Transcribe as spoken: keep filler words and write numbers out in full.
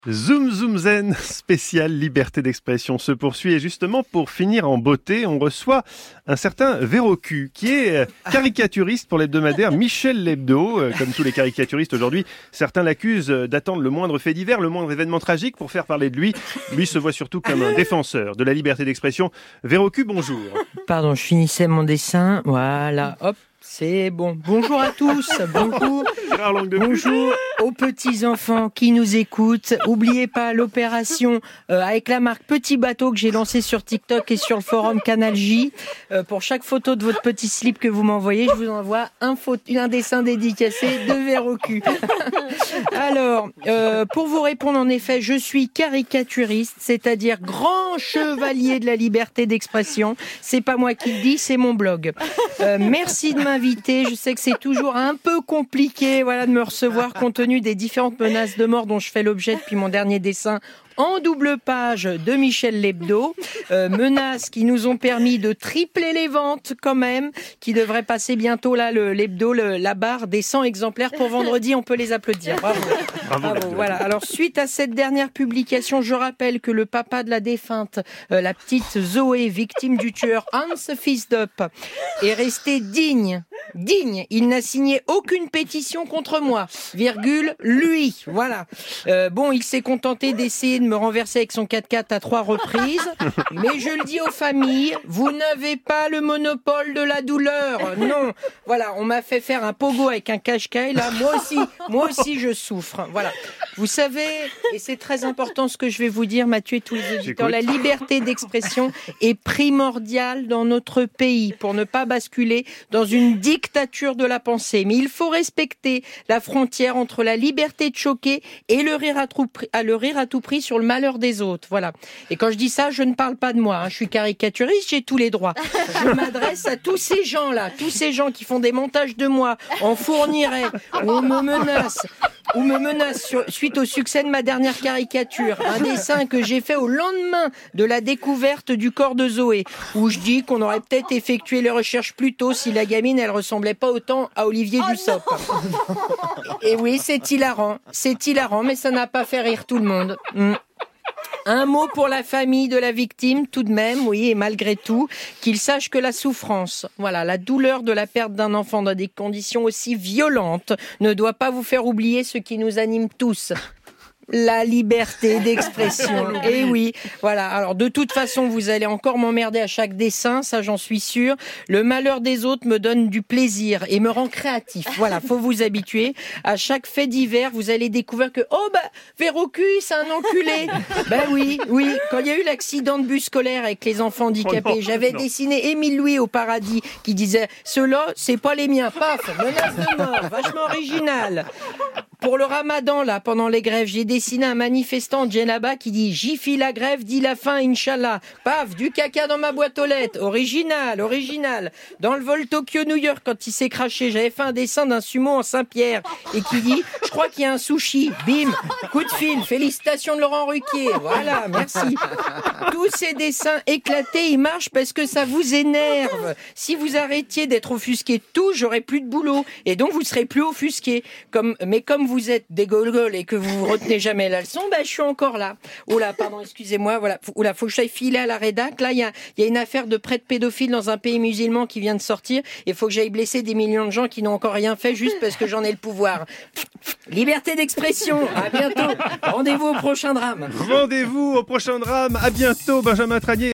Zoom Zoom Zen, spécial liberté d'expression se poursuit et justement pour finir en beauté, on reçoit un certain Verrocu qui est caricaturiste pour l'hebdomadaire Michel l'Hebdo. Comme tous les caricaturistes aujourd'hui, certains l'accusent d'attendre le moindre fait divers, le moindre événement tragique pour faire parler de lui. Lui se voit surtout comme un défenseur de la liberté d'expression. Verrocu, bonjour. Pardon, je finissais mon dessin. Voilà, hop. C'est bon. Bonjour à tous. Bonjour. Bonjour aux petits enfants qui nous écoutent. Oubliez pas l'opération euh, avec la marque Petit Bateau que j'ai lancée sur TikTok et sur le forum Canal J. Euh, pour chaque photo de votre petit slip que vous m'envoyez, je vous envoie un, photo, un dessin dédicacé de Verrocu. Alors, euh, pour vous répondre, en effet, je suis caricaturiste, c'est-à-dire grand chevalier de la liberté d'expression. C'est pas moi qui le dis, c'est mon blog. Euh, merci de m'inviter. Je sais que c'est toujours un peu compliqué, voilà, de me recevoir compte tenu des différentes menaces de mort dont je fais l'objet depuis mon dernier dessin en double page de Michel l'Hebdo. Euh, menaces qui nous ont permis de tripler les ventes quand même, qui devrait passer bientôt là, le, l'Hebdo, le, la barre des cent exemplaires pour vendredi. On peut les applaudir. Bravo. Bravo, Bravo voilà. Alors, suite à cette dernière publication, je rappelle que le papa de la défunte, euh, la petite Zoé, victime du tueur Hans Fisdup, est resté digne. Digne. Il n'a signé aucune pétition contre moi. Virgule, lui. Voilà. Euh, bon, il s'est contenté d'essayer de me renverser avec son quatre-quatre à trois reprises. Mais je le dis aux familles, vous n'avez pas le monopole de la douleur. Non. Voilà, on m'a fait faire un pogo avec un cache-caille. Là, moi aussi, moi aussi, je souffre. Voilà. Vous savez, et c'est très important ce que je vais vous dire, Mathieu et tous les auditeurs, la liberté d'expression est primordiale dans notre pays pour ne pas basculer dans une dictature de la pensée. Mais il faut respecter la frontière entre la liberté de choquer et le rire à tout prix, le rire à tout prix sur le malheur des autres. Voilà. Et quand je dis ça, je ne parle pas de moi. Hein. Je suis caricaturiste, j'ai tous les droits. Je m'adresse à tous ces gens-là, tous ces gens qui font des montages de moi en fournirait, où on me menace, ou me menace sur, suite au succès de ma dernière caricature, un dessin que j'ai fait au lendemain de la découverte du corps de Zoé, où je dis qu'on aurait peut-être effectué les recherches plus tôt si la gamine, elle ressemblait pas autant à Olivier oh Dussopt. Et oui, c'est hilarant, c'est hilarant, mais ça n'a pas fait rire tout le monde. Mm. Un mot pour la famille de la victime, tout de même, oui, et malgré tout, qu'il sache que la souffrance, voilà, la douleur de la perte d'un enfant dans des conditions aussi violentes ne doit pas vous faire oublier ce qui nous anime tous. La liberté d'expression. Et oui, voilà. Alors, de toute façon, vous allez encore m'emmerder à chaque dessin, ça j'en suis sûre. Le malheur des autres me donne du plaisir et me rend créatif. Voilà, faut vous habituer. À chaque fait divers, vous allez découvrir que, oh bah, Verrocu, c'est un enculé. Ben oui, oui. Quand il y a eu l'accident de bus scolaire avec les enfants handicapés, oh non, j'avais non. dessiné Émile Louis au paradis qui disait, ceux-là, c'est pas les miens. Paf, menace de mort, vachement original. Pour le ramadan, là, pendant les grèves, j'ai dessiné un manifestant de Djellaba qui dit « J'y file la grève, dit la fin, Inch'Allah ». Paf, du caca dans ma boîte aux lettres. Original, original. Dans le vol Tokyo-New York, quand il s'est craché, j'avais fait un dessin d'un sumo en Saint-Pierre et qui dit « Je crois qu'il y a un sushi ». Bim, coup de fil, félicitations de Laurent Ruquier. Voilà, merci. Tous ces dessins éclatés, ils marchent parce que ça vous énerve. Si vous arrêtiez d'être offusqué de tout, j'aurais plus de boulot. Et donc, vous serez plus offusqué. Comme, mais comme vous êtes des gaules et que vous retenez jamais la leçon, ben, je suis encore là. Oula, pardon, excusez-moi, voilà. Oula, faut que j'aille filer à la rédac. Là, il y a, il y a une affaire de prêtre pédophile dans un pays musulman qui vient de sortir. Il faut que j'aille blesser des millions de gens qui n'ont encore rien fait juste parce que j'en ai le pouvoir. Liberté d'expression. À bientôt. Rendez-vous au prochain drame. Rendez-vous au prochain drame. À bientôt, Benjamin Tranier.